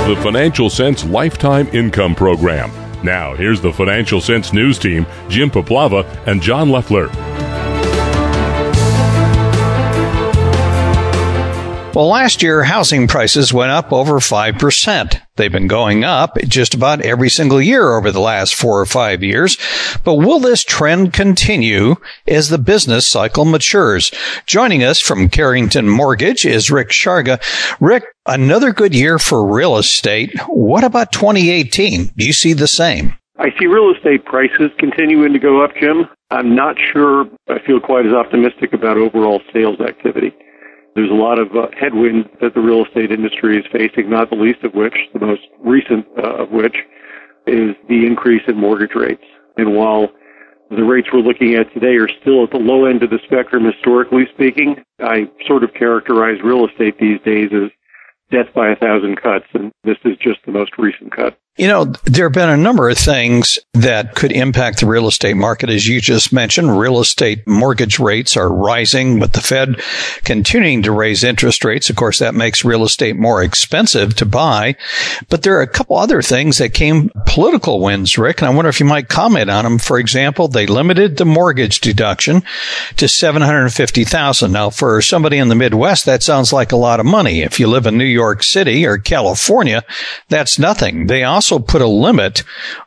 the Financial Sense Lifetime Income Program. Now, here's the Financial Sense News team, Jim Paplava and John Leffler. Well, last year, housing prices went up over 5%. They've been going up just about every single year over the last 4 or 5 years. But will this trend continue as the business cycle matures? Joining us from Carrington Mortgage is Rick Sharga. Rick, another good year for real estate. What about 2018? Do you see the same? I see real estate prices continuing to go up, Jim. I'm not sure I feel quite as optimistic about overall sales activity. There's a lot of headwinds that the real estate industry is facing, not the least of which, the most recent of which, is the increase in mortgage rates. And while the rates we're looking at today are still at the low end of the spectrum, historically speaking, I sort of characterize real estate these days as death by 1,000 cuts, and this is just the most recent cut. You know, there have been a number of things that could impact the real estate market. As you just mentioned, real estate mortgage rates are rising, with the Fed continuing to raise interest rates. Of course, that makes real estate more expensive to buy. But there are a couple other things that came political wins, Rick, and I wonder if you might comment on them. For example, they limited the mortgage deduction to $750,000. Now, for somebody in the Midwest, that sounds like a lot of money. If you live in New York City or California, that's nothing. They also put a limit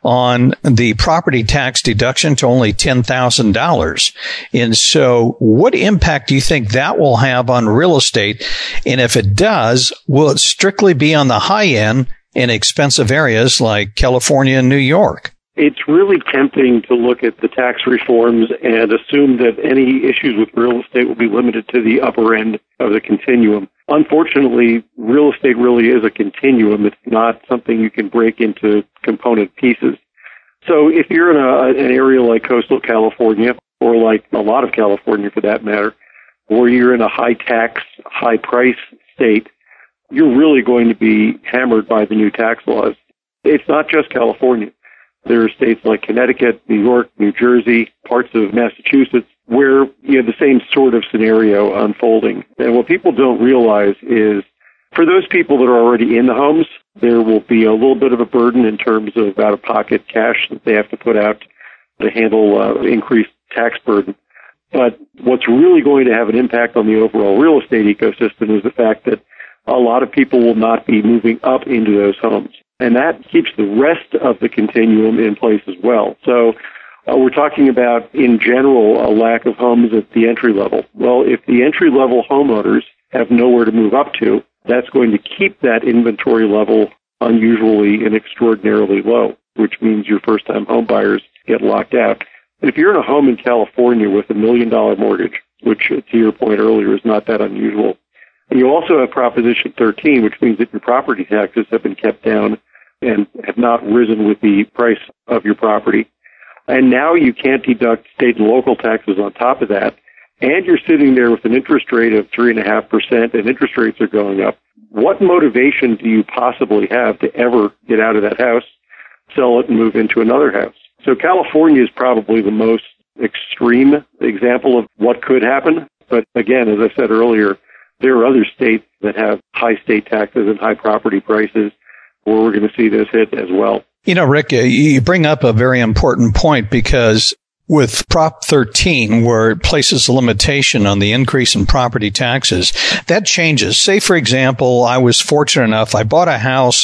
on the property tax deduction to only $10,000. And so what impact do you think that will have on real estate? And if it does, will it strictly be on the high end in expensive areas like California and New York? It's really tempting to look at the tax reforms and assume that any issues with real estate will be limited to the upper end of the continuum. Unfortunately, real estate really is a continuum. It's not something you can break into component pieces. So if you're in an area like coastal California, or like a lot of California for that matter, or you're in a high tax, high price state, you're really going to be hammered by the new tax laws. It's not just California. There are states like Connecticut, New York, New Jersey, parts of Massachusetts, where you have the same sort of scenario unfolding. And what people don't realize is, for those people that are already in the homes, there will be a little bit of a burden in terms of out-of-pocket cash that they have to put out to handle increased tax burden. But what's really going to have an impact on the overall real estate ecosystem is the fact that a lot of people will not be moving up into those homes. And that keeps the rest of the continuum in place as well. So we're talking about, in general, a lack of homes at the entry level. Well, if the entry level homeowners have nowhere to move up to, that's going to keep that inventory level unusually and extraordinarily low, which means your first-time home buyers get locked out. And if you're in a home in California with $1 million mortgage, which, to your point earlier, is not that unusual, and you also have Proposition 13, which means that your property taxes have been kept down and have not risen with the price of your property. And now you can't deduct state and local taxes on top of that. And you're sitting there with an interest rate of 3.5% and interest rates are going up. What motivation do you possibly have to ever get out of that house, sell it, and move into another house? So California is probably the most extreme example of what could happen. But again, as I said earlier, there are other states that have high state taxes and high property prices where we're going to see this hit as well. You know, Rick, you bring up a very important point, because with Prop 13, where it places a limitation on the increase in property taxes, that changes. Say, for example, I was fortunate enough, I bought a house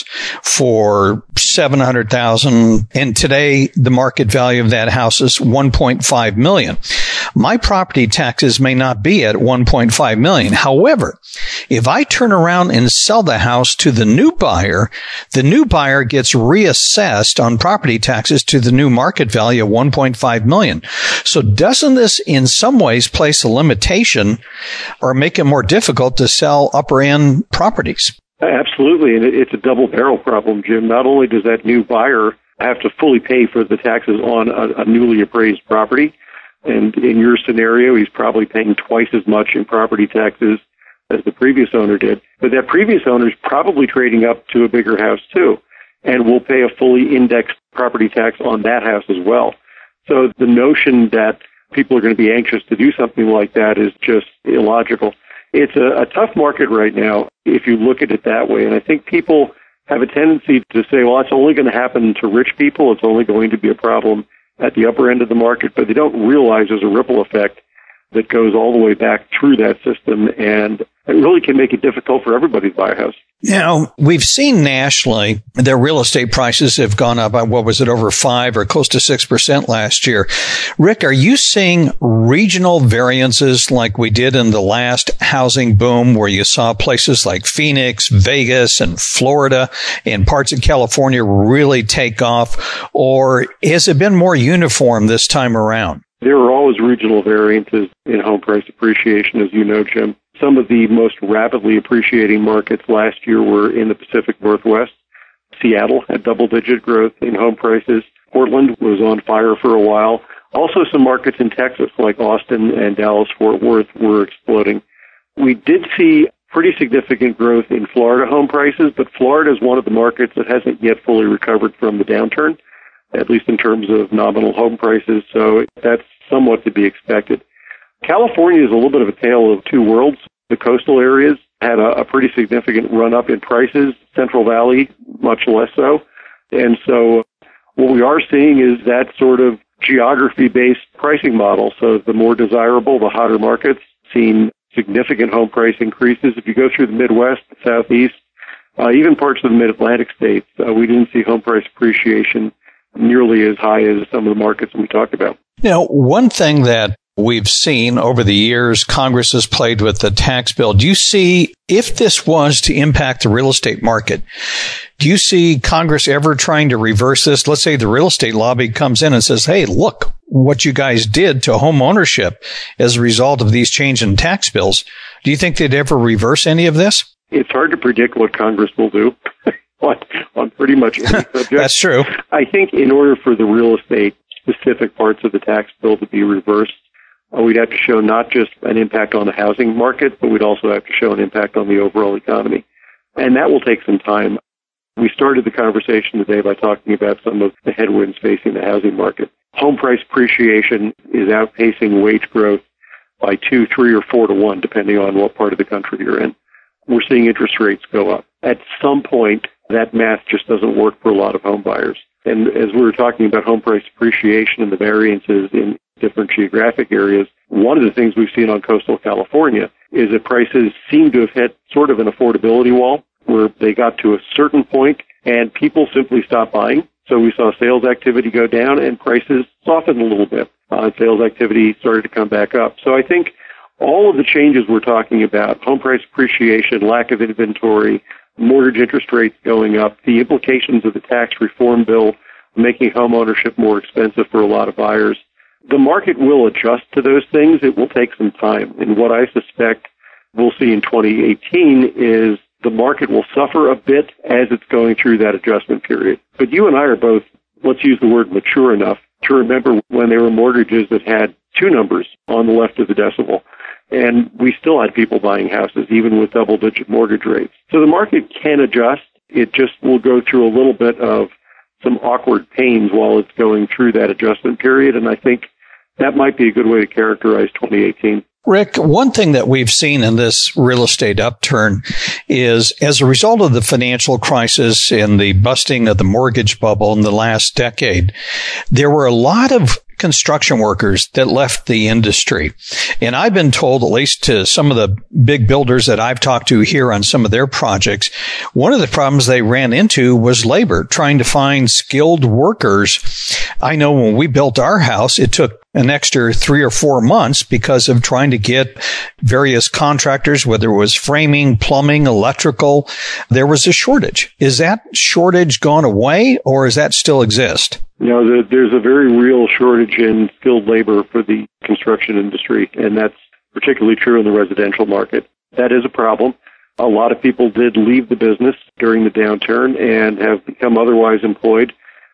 for $700,000, and today the market value of that house is $1.5 million. My property taxes may not be at $1.5 million. However, if I turn around and sell the house to the new buyer gets reassessed on property taxes to the new market value of $1.5 million. So doesn't this in some ways place a limitation or make it more difficult to sell upper end properties? Absolutely. And it's a double barrel problem, Jim. Not only does that new buyer have to fully pay for the taxes on a newly appraised property, and in your scenario, he's probably paying twice as much in property taxes as the previous owner did. But that previous owner is probably trading up to a bigger house too, and will pay a fully indexed property tax on that house as well. So the notion that people are going to be anxious to do something like that is just illogical. It's a tough market right now if you look at it that way. And I think people have a tendency to say, well, it's only going to happen to rich people. It's only going to be a problem at the upper end of the market, but they don't realize there's a ripple effect that goes all the way back through that system, and it really can make it difficult for everybody to buy a house. Now, we've seen nationally that real estate prices have gone up by, over 5 or close to 6% last year. Rick, are you seeing regional variances like we did in the last housing boom where you saw places like Phoenix, Vegas, and Florida and parts of California really take off? Or has it been more uniform this time around? There are always regional variances in home price appreciation, as you know, Jim. Some of the most rapidly appreciating markets last year were in the Pacific Northwest. Seattle had double-digit growth in home prices. Portland was on fire for a while. Also, some markets in Texas, like Austin and Dallas-Fort Worth, were exploding. We did see pretty significant growth in Florida home prices, but Florida is one of the markets that hasn't yet fully recovered from the downturn, at least in terms of nominal home prices, so that's somewhat to be expected. California is a little bit of a tale of two worlds. The coastal areas had a pretty significant run-up in prices. Central Valley, much less so. And so what we are seeing is that sort of geography-based pricing model. So the more desirable, the hotter markets, seeing significant home price increases. If you go through the Midwest, the Southeast, even parts of the Mid-Atlantic states, we didn't see home price appreciation nearly as high as some of the markets we talked about. Now, one thing that we've seen over the years, Congress has played with the tax bill. Do you see, if this was to impact the real estate market, do you see Congress ever trying to reverse this? Let's say the real estate lobby comes in and says, hey, look what you guys did to home ownership as a result of these change in tax bills. Do you think they'd ever reverse any of this? It's hard to predict what Congress will do on pretty much any subject. That's true. I think in order for the real estate specific parts of the tax bill to be reversed, we'd have to show not just an impact on the housing market, but we'd also have to show an impact on the overall economy. And that will take some time. We started the conversation today by talking about some of the headwinds facing the housing market. Home price appreciation is outpacing wage growth by 2, 3, or 4 to 1, depending on what part of the country you're in. We're seeing interest rates go up. At some point, that math just doesn't work for a lot of home buyers. And as we were talking about home price appreciation and the variances in different geographic areas, one of the things we've seen on coastal California is that prices seem to have hit sort of an affordability wall where they got to a certain point and people simply stopped buying. So we saw sales activity go down and prices softened a little bit. Sales activity started to come back up. So I think all of the changes we're talking about, home price appreciation, lack of inventory, mortgage interest rates going up, the implications of the tax reform bill making home ownership more expensive for a lot of buyers, the market will adjust to those things. It will take some time. And what I suspect we'll see in 2018 is the market will suffer a bit as it's going through that adjustment period. But you and I are both, let's use the word mature enough to remember when there were mortgages that had 2 numbers on the left of the decimal. And we still had people buying houses, even with double-digit mortgage rates. So the market can adjust. It just will go through a little bit of some awkward pains while it's going through that adjustment period. And I think that might be a good way to characterize 2018. Rick, one thing that we've seen in this real estate upturn is as a result of the financial crisis and the busting of the mortgage bubble in the last decade, there were a lot of construction workers that left the industry. And I've been told, at least to some of the big builders that I've talked to here on some of their projects, one of the problems they ran into was labor, trying to find skilled workers. I know when we built our house, it took an extra 3 or 4 months because of trying to get various contractors, whether it was framing, plumbing, electrical. There was a shortage. Is that shortage gone away, or does that still exist? No, there's a very real shortage in skilled labor for the construction industry, and that's particularly true in the residential market. That is a problem. A lot of people did leave the business during the downturn and have become otherwise employed,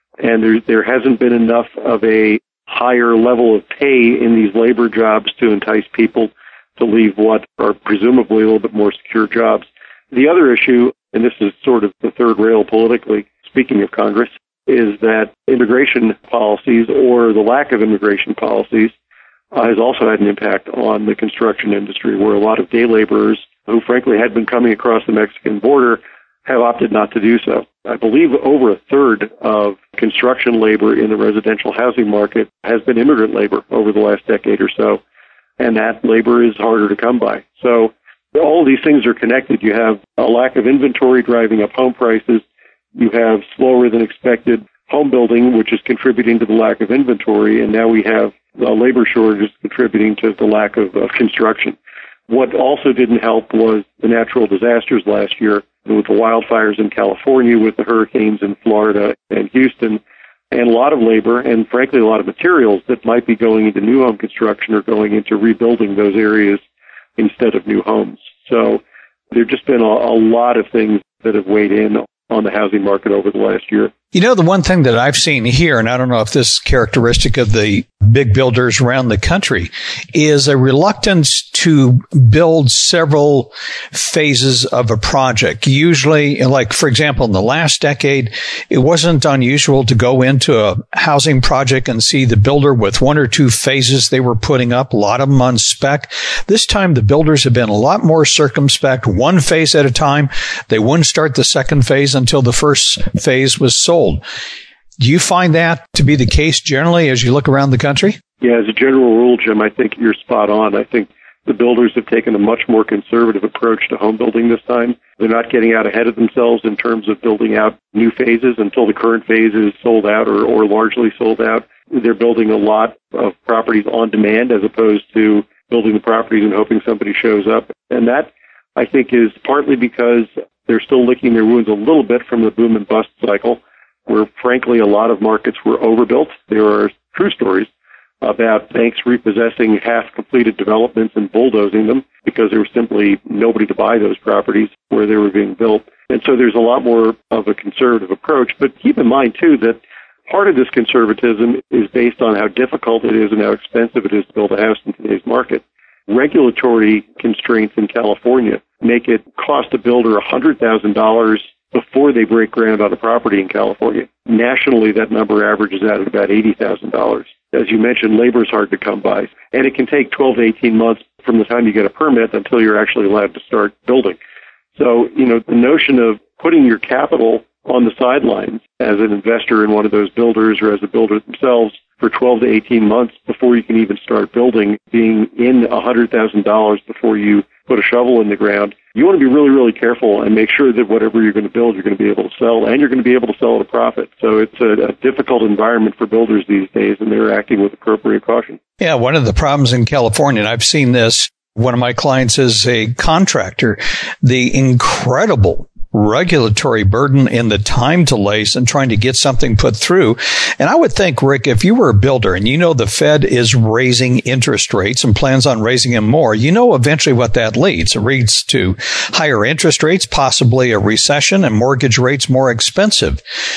and there hasn't been enough of a higher level of pay in these labor jobs to entice people to leave what are presumably a little bit more secure jobs. The other issue, and this is sort of the third rail politically, speaking of Congress, is that immigration policies or the lack of immigration policies has also had an impact on the construction industry, where a lot of day laborers who frankly had been coming across the Mexican border have opted not to do so. I believe over a third of construction labor in the residential housing market has been immigrant labor over the last decade or so, and that labor is harder to come by. So all of these things are connected. You have a lack of inventory driving up home prices. You have slower than expected home building, which is contributing to the lack of inventory, and now we have labor shortages contributing to the lack of construction. What also didn't help was the natural disasters last year with the wildfires in California, with the hurricanes in Florida and Houston, and a lot of labor and, frankly, a lot of materials that might be going into new home construction or going into rebuilding those areas instead of new homes. So there have just been a lot of things that have weighed in on the housing market over the last year. You know, the one thing that I've seen here, and I don't know if this is characteristic of the big builders around the country, is a reluctance to build several phases of a project. Usually, like, for example, in the last decade, it wasn't unusual to go into a housing project and see the builder with one or two phases they were putting up, a lot of them on spec. This time, the builders have been a lot more circumspect, one phase at a time. They wouldn't start the second phase until the first phase was sold. Do you find that to be the case generally as you look around the country? Yeah, as a general rule, Jim, I think you're spot on. I think the builders have taken a much more conservative approach to home building this time. They're not getting out ahead of themselves in terms of building out new phases until the current phase is sold out or largely sold out. They're building a lot of properties on demand as opposed to building the properties and hoping somebody shows up. And that, I think, is partly because they're still licking their wounds a little bit from the boom and bust cycle, where, frankly, a lot of markets were overbuilt. There are true stories about banks repossessing half-completed developments and bulldozing them because there was simply nobody to buy those properties where they were being built. And so there's a lot more of a conservative approach. But keep in mind, too, that part of this conservatism is based on how difficult it is and how expensive it is to build a house in today's market. Regulatory constraints in California make it cost a builder $100,000 before they break ground on a property in California. Nationally, that number averages out at about $80,000. As you mentioned, labor is hard to come by, and it can take 12 to 18 months from the time you get a permit until you're actually allowed to start building. So, the notion of putting your capital on the sidelines as an investor in one of those builders or as a builder themselves for 12 to 18 months before you can even start building, being in $100,000 before you put a shovel in the ground, you want to be really, really careful and make sure that whatever you're going to build, you're going to be able to sell, and you're going to be able to sell at a profit. So it's a difficult environment for builders these days, and they're acting with appropriate caution. Yeah, one of the problems in California, and I've seen this, one of my clients is a contractor, the incredible regulatory burden and the time delays in trying to get something put through. And I would think, Rick, if you were a builder and the Fed is raising interest rates and plans on raising them more, eventually what that leads. It leads to higher interest rates, possibly a recession, and mortgage rates more expensive.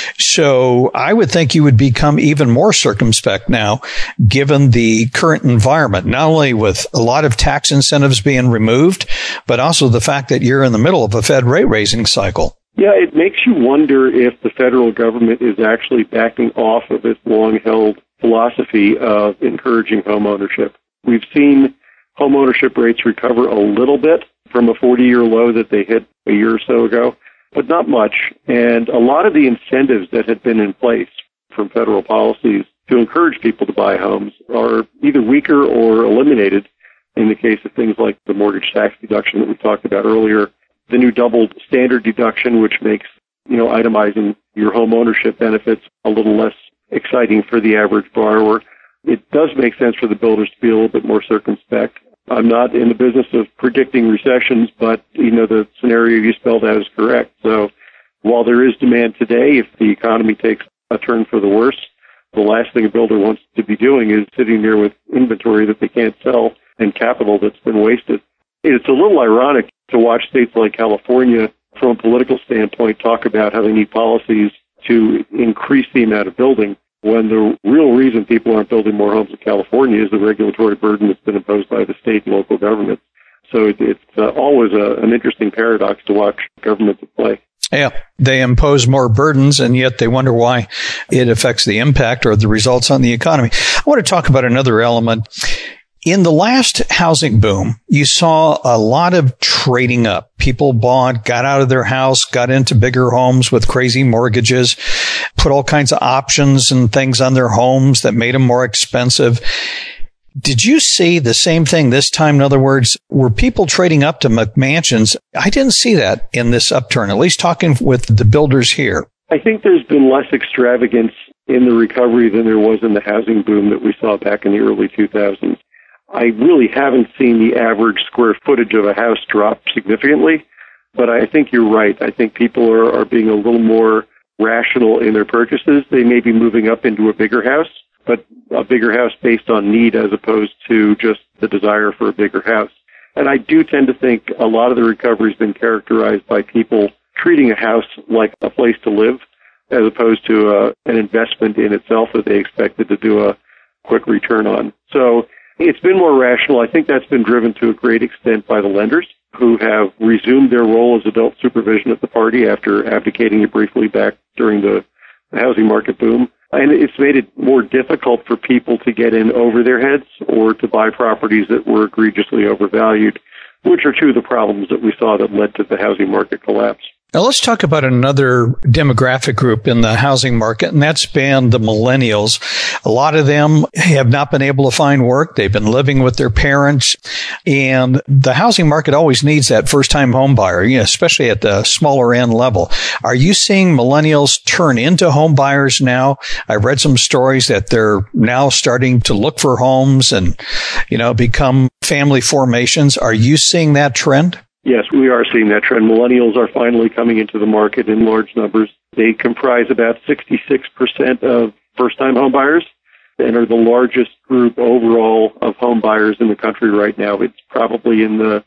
So I would think you would become even more circumspect now, given the current environment, not only with a lot of tax incentives being removed, but also the fact that you're in the middle of a Fed rate raising cycle. Yeah, it makes you wonder if the federal government is actually backing off of its long-held philosophy of encouraging home ownership. We've seen home ownership rates recover a little bit from a 40-year low that they hit a year or so ago, but not much. And a lot of the incentives that had been in place from federal policies to encourage people to buy homes are either weaker or eliminated in the case of things like the mortgage tax deduction that we talked about earlier, the new double standard deduction, which makes, itemizing your home ownership benefits a little less exciting for the average borrower. It does make sense for the builders to be a little bit more circumspect. I'm not in the business of predicting recessions, but, the scenario you spelled out is correct. So while there is demand today, if the economy takes a turn for the worse, the last thing a builder wants to be doing is sitting there with inventory that they can't sell and capital that's been wasted. It's a little ironic to watch states like California, from a political standpoint, talk about how they need policies to increase the amount of building, when the real reason people aren't building more homes in California is the regulatory burden that's been imposed by the state and local governments. So it's always an interesting paradox to watch governments at play. Yeah, they impose more burdens, and yet they wonder why it affects the impact or the results on the economy. I want to talk about another element. In the last housing boom, you saw a lot of trading up. People bought, got out of their house, got into bigger homes with crazy mortgages, put all kinds of options and things on their homes that made them more expensive. Did you see the same thing this time? In other words, were people trading up to McMansions? I didn't see that in this upturn, at least talking with the builders here. I think there's been less extravagance in the recovery than there was in the housing boom that we saw back in the early 2000s. I really haven't seen the average square footage of a house drop significantly, but I think you're right. I think people are being a little more rational in their purchases. They may be moving up into a bigger house, but a bigger house based on need as opposed to just the desire for a bigger house. And I do tend to think a lot of the recovery has been characterized by people treating a house like a place to live as opposed to an investment in itself that they expected to do a quick return on. So it's been more rational. I think that's been driven to a great extent by the lenders who have resumed their role as adult supervision at the party after abdicating it briefly back during the housing market boom. And it's made it more difficult for people to get in over their heads or to buy properties that were egregiously overvalued, which are two of the problems that we saw that led to the housing market collapse. Now let's talk about another demographic group in the housing market, and that's been the millennials. A lot of them have not been able to find work. They've been living with their parents, and the housing market always needs that first-time home buyer, especially at the smaller end level. Are you seeing millennials turn into home buyers now? I read some stories that they're now starting to look for homes and, become family formations. Are you seeing that trend? Yes, we are seeing that trend. Millennials are finally coming into the market in large numbers. They comprise about 66% of first-time home buyers and are the largest group overall of home buyers in the country right now. It's probably in the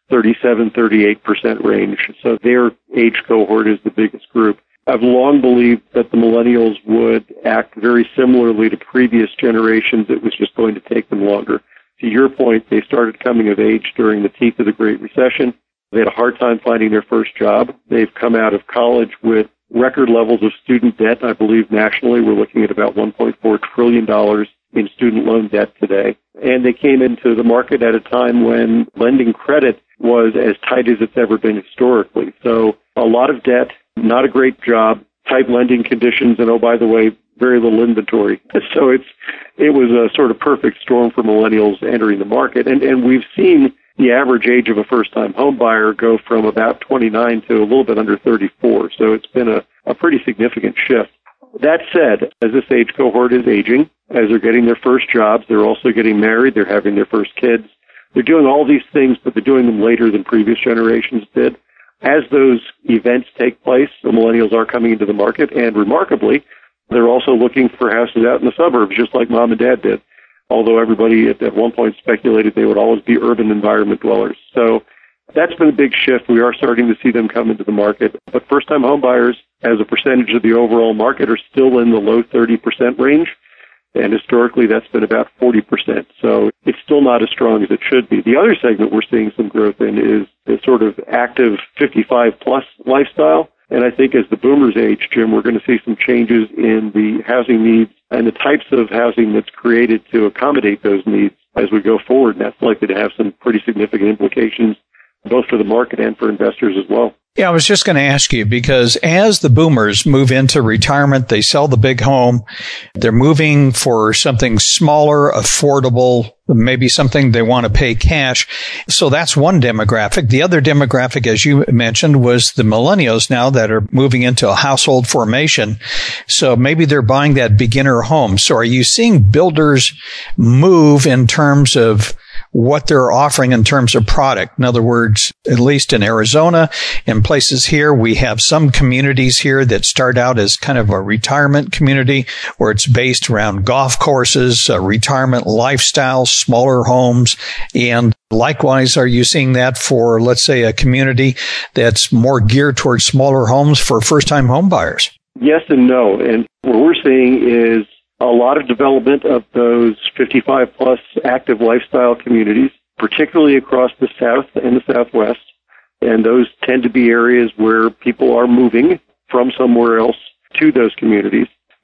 37-38% range. So their age cohort is the biggest group. I've long believed that the millennials would act very similarly to previous generations. It was just going to take them longer. To your point, they started coming of age during the teeth of the Great Recession. They had a hard time finding their first job. They've come out of college with record levels of student debt. I believe nationally we're looking at about $1.4 trillion in student loan debt today. And they came into the market at a time when lending credit was as tight as it's ever been historically. So a lot of debt, not a great job, tight lending conditions, and oh, by the way, very little inventory. So it was a sort of perfect storm for millennials entering the market. And we've seen the average age of a first-time home buyer go from about 29 to a little bit under 34. So it's been a pretty significant shift. That said, as this age cohort is aging, as they're getting their first jobs, they're also getting married, they're having their first kids. They're doing all these things, but they're doing them later than previous generations did. As those events take place, the millennials are coming into the market, and remarkably, they're also looking for houses out in the suburbs, just like mom and dad did. Although everybody at one point speculated they would always be urban environment dwellers. So that's been a big shift. We are starting to see them come into the market. But first-time home buyers, as a percentage of the overall market, are still in the low 30% range. And historically, that's been about 40%. So it's still not as strong as it should be. The other segment we're seeing some growth in is the sort of active 55-plus lifestyle. And I think as the boomers age, Jim, we're going to see some changes in the housing needs and the types of housing that's created to accommodate those needs as we go forward. And that's likely to have some pretty significant implications both for the market and for investors as well. Yeah, I was just going to ask you, because as the boomers move into retirement, they sell the big home. They're moving for something smaller, affordable, maybe something they want to pay cash. So that's one demographic. The other demographic, as you mentioned, was the millennials now that are moving into a household formation. So maybe they're buying that beginner home. So are you seeing builders move in terms of what they're offering in terms of product? In other words, at least in Arizona, in places here, we have some communities here that start out as kind of a retirement community where it's based around golf courses, retirement lifestyle, smaller homes. And likewise, are you seeing that for, let's say, a community that's more geared towards smaller homes for first-time home buyers? Yes and no. And what we're seeing is a lot of development of those 55-plus active lifestyle communities, particularly across the South and the Southwest. And those tend to be areas where people are moving from somewhere else to those communities.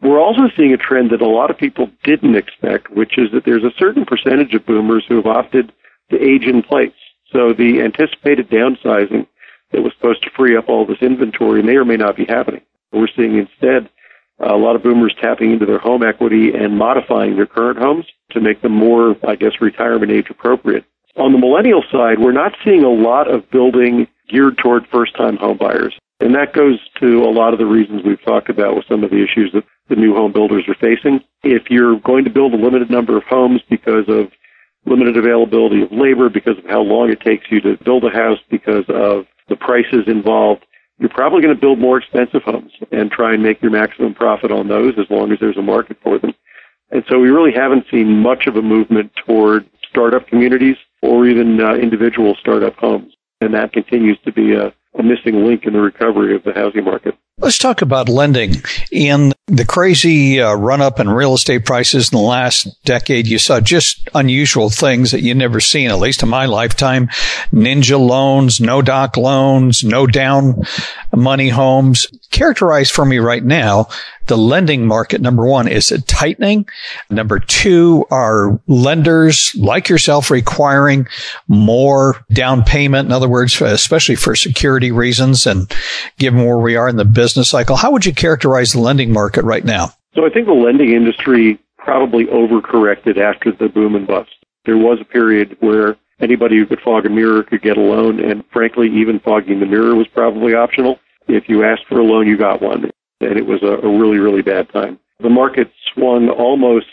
We're also seeing a trend that a lot of people didn't expect, which is that there's a certain percentage of boomers who have opted to age in place. So the anticipated downsizing that was supposed to free up all this inventory may or may not be happening. We're seeing instead a lot of boomers tapping into their home equity and modifying their current homes to make them more, retirement age appropriate. On the millennial side, we're not seeing a lot of building geared toward first-time home buyers. And that goes to a lot of the reasons we've talked about with some of the issues that the new home builders are facing. If you're going to build a limited number of homes because of limited availability of labor, because of how long it takes you to build a house, because of the prices involved, you're probably going to build more expensive homes and try and make your maximum profit on those as long as there's a market for them. And so we really haven't seen much of a movement toward startup communities or even individual startup homes. And that continues to be a missing link in the recovery of the housing market. Let's talk about lending. In the crazy run-up in real estate prices in the last decade, you saw just unusual things that you'd never seen, at least in my lifetime. Ninja loans, no-doc loans, no-down money homes. Characterize for me right now the lending market. Number one, is it tightening? Number two, are lenders like yourself requiring more down payment? In other words, especially for security reasons and given where we are in the business cycle, how would you characterize the lending market right now? So I think the lending industry probably overcorrected after the boom and bust. There was a period where anybody who could fog a mirror could get a loan, and frankly, even fogging the mirror was probably optional. If you asked for a loan, you got one, and it was a really, really bad time. The market swung almost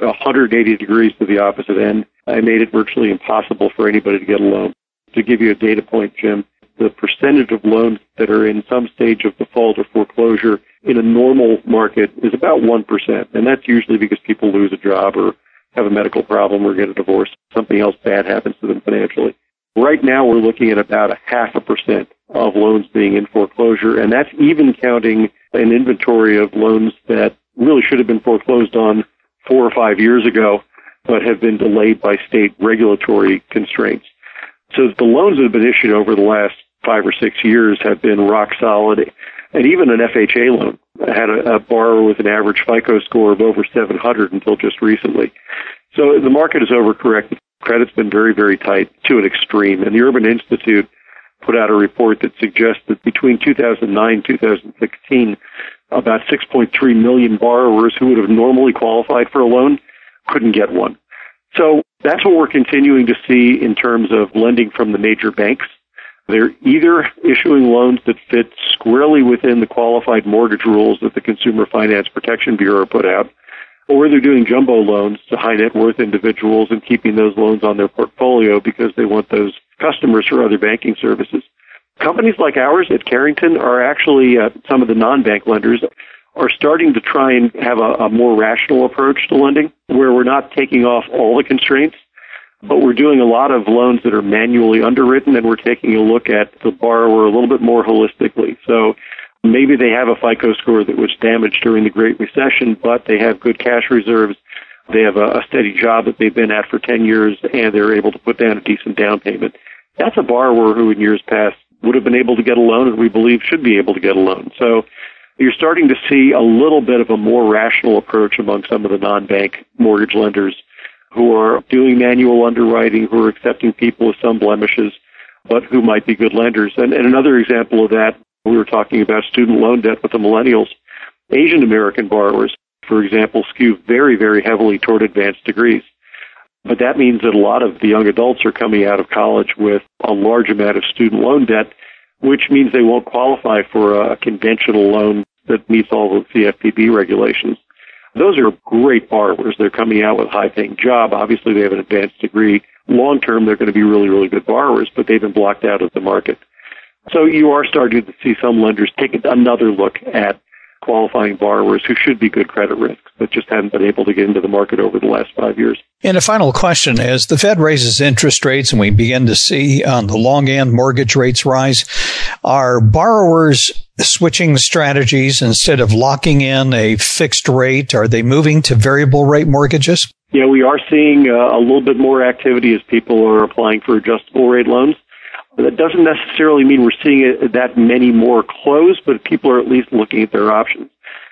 180 degrees to the opposite end. I made it virtually impossible for anybody to get a loan. To give you a data point, Jim, the percentage of loans that are in some stage of default or foreclosure in a normal market is about 1%, and that's usually because people lose a job or have a medical problem or get a divorce. Something else bad happens to them financially. Right now, we're looking at about 0.5% of loans being in foreclosure, and that's even counting an inventory of loans that really should have been foreclosed on 4 or 5 years ago, but have been delayed by state regulatory constraints. So the loans that have been issued over the last 5 or 6 years have been rock solid, and even an FHA loan had a borrower with an average FICO score of over 700 until just recently. So the market is overcorrected. Credit's been very, very tight to an extreme, and the Urban Institute put out a report that suggests that between 2009 and 2016, about 6.3 million borrowers who would have normally qualified for a loan couldn't get one. So that's what we're continuing to see in terms of lending from the major banks. They're either issuing loans that fit squarely within the qualified mortgage rules that the Consumer Finance Protection Bureau put out, or they're doing jumbo loans to high net worth individuals and keeping those loans on their portfolio because they want those customers for other banking services. Companies like ours at Carrington are actually, some of the non-bank lenders are starting to try and have a more rational approach to lending, where we're not taking off all the constraints, but we're doing a lot of loans that are manually underwritten, and we're taking a look at the borrower a little bit more holistically. So maybe they have a FICO score that was damaged during the Great Recession, but they have good cash reserves. They have a steady job that they've been at for 10 years, and they're able to put down a decent down payment. That's a borrower who in years past would have been able to get a loan and we believe should be able to get a loan. So you're starting to see a little bit of a more rational approach among some of the non-bank mortgage lenders who are doing manual underwriting, who are accepting people with some blemishes, but who might be good lenders. And another example of that, we were talking about student loan debt with the millennials. Asian American borrowers, for example, skew very, very heavily toward advanced degrees. But that means that a lot of the young adults are coming out of college with a large amount of student loan debt, which means they won't qualify for a conventional loan that meets all of the CFPB regulations. Those are great borrowers. They're coming out with a high-paying job. Obviously, they have an advanced degree. Long-term, they're going to be really, really good borrowers, but they've been blocked out of the market. So you are starting to see some lenders take another look at qualifying borrowers who should be good credit risks, but just haven't been able to get into the market over the last 5 years. And a final question, as the Fed raises interest rates and we begin to see on the long end mortgage rates rise, are borrowers switching strategies instead of locking in a fixed rate? Are they moving to variable rate mortgages? Yeah, we are seeing a little bit more activity as people are applying for adjustable rate loans. That doesn't necessarily mean we're seeing that many more close, but people are at least looking at their options.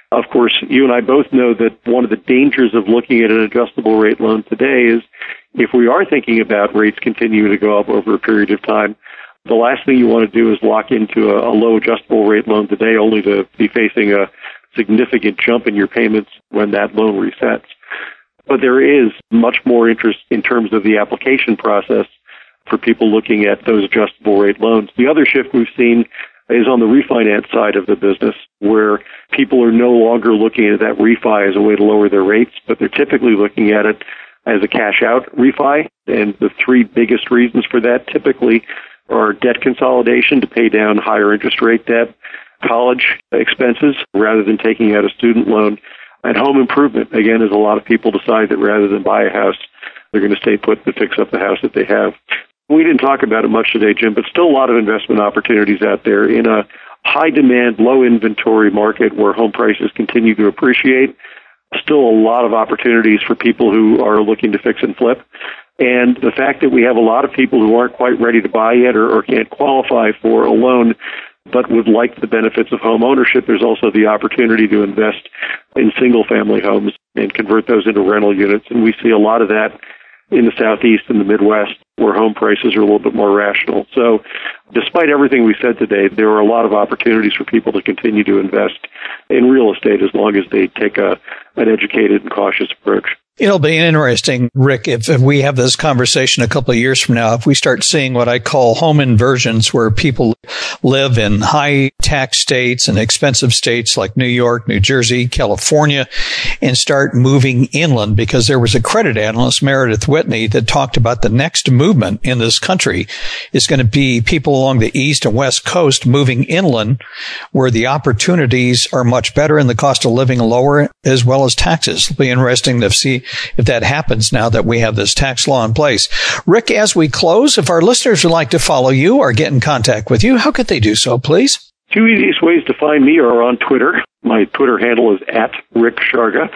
Of course, you and I both know that one of the dangers of looking at an adjustable rate loan today is if we are thinking about rates continuing to go up over a period of time, the last thing you want to do is lock into a low adjustable rate loan today only to be facing a significant jump in your payments when that loan resets. But there is much more interest in terms of the application process for people looking at those adjustable rate loans. The other shift we've seen is on the refinance side of the business, where people are no longer looking at that refi as a way to lower their rates, but they're typically looking at it as a cash-out refi. And the three biggest reasons for that typically are debt consolidation to pay down higher interest rate debt, college expenses rather than taking out a student loan, and home improvement, again, as a lot of people decide that rather than buy a house, they're going to stay put to fix up the house that they have. We didn't talk about it much today, Jim, but still a lot of investment opportunities out there in a high-demand, low-inventory market where home prices continue to appreciate. Still a lot of opportunities for people who are looking to fix and flip. And the fact that we have a lot of people who aren't quite ready to buy yet or can't qualify for a loan but would like the benefits of home ownership, there's also the opportunity to invest in single-family homes and convert those into rental units. And we see a lot of that in the Southeast and the Midwest, where home prices are a little bit more rational. So despite everything we said today, there are a lot of opportunities for people to continue to invest in real estate as long as they take an educated and cautious approach. It'll be interesting, Rick, if we have this conversation a couple of years from now, if we start seeing what I call home inversions, where people live in high tax states and expensive states like New York, New Jersey, California, and start moving inland, because there was a credit analyst, Meredith Whitney, that talked about the next movement in this country is going to be people along the east and west coast moving inland, where the opportunities are much better and the cost of living lower, as well as taxes. It'll be interesting to see if that happens now that we have this tax law in place. Rick, as we close, if our listeners would like to follow you or get in contact with you, how could they do so, please? Two easiest ways to find me are on Twitter. My Twitter handle is @RickSharga,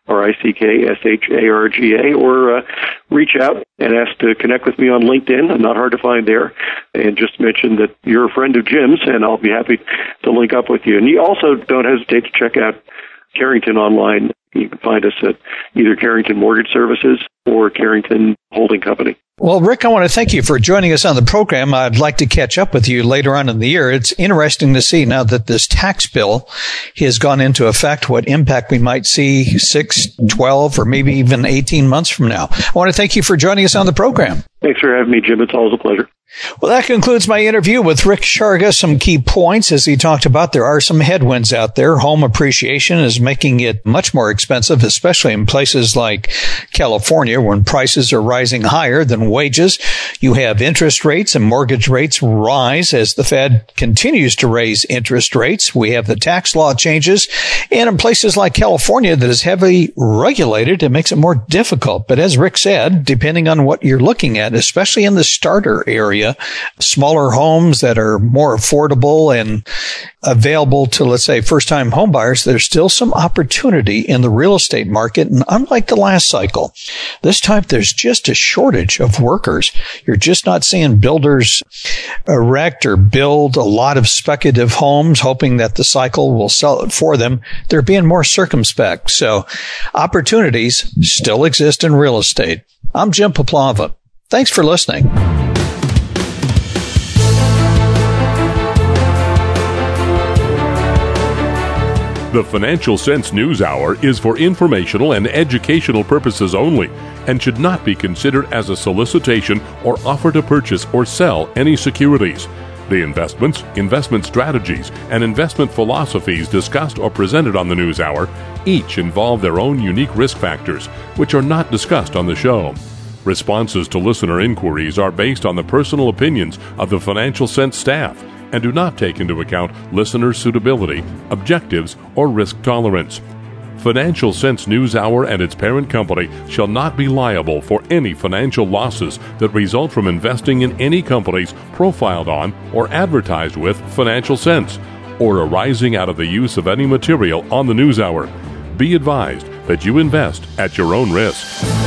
RickSharga, or reach out and ask to connect with me on LinkedIn. I'm not hard to find there. And just mention that you're a friend of Jim's, and I'll be happy to link up with you. And you also don't hesitate to check out Carrington online. You can find us at either Carrington Mortgage Services or Carrington Holding Company. Well, Rick, I want to thank you for joining us on the program. I'd like to catch up with you later on in the year. It's interesting to see now that this tax bill has gone into effect, what impact we might see 6, 12, or maybe even 18 months from now. I want to thank you for joining us on the program. Thanks for having me, Jim. It's always a pleasure. Well, that concludes my interview with Rick Sharga. Some key points, as he talked about, there are some headwinds out there. Home appreciation is making it much more expensive, especially in places like California, when prices are rising higher than wages. You have interest rates and mortgage rates rise as the Fed continues to raise interest rates. We have the tax law changes. And in places like California that is heavily regulated, it makes it more difficult. But as Rick said, depending on what you're looking at, especially in the starter area, smaller homes that are more affordable and available to, let's say, first-time home buyers, there's still some opportunity in the real estate market. And unlike the last cycle, this time there's just a shortage of workers. You're just not seeing builders erect or build a lot of speculative homes, hoping that the cycle will sell it for them. They're being more circumspect. So opportunities still exist in real estate. I'm Jim Poplava. Thanks for listening. The Financial Sense News Hour is for informational and educational purposes only and should not be considered as a solicitation or offer to purchase or sell any securities. The investments, investment strategies, and investment philosophies discussed or presented on the News Hour each involve their own unique risk factors, which are not discussed on the show. Responses to listener inquiries are based on the personal opinions of the Financial Sense staff and do not take into account listener suitability, objectives, or risk tolerance. Financial Sense News Hour and its parent company shall not be liable for any financial losses that result from investing in any companies profiled on or advertised with Financial Sense, or arising out of the use of any material on the News Hour. Be advised that you invest at your own risk.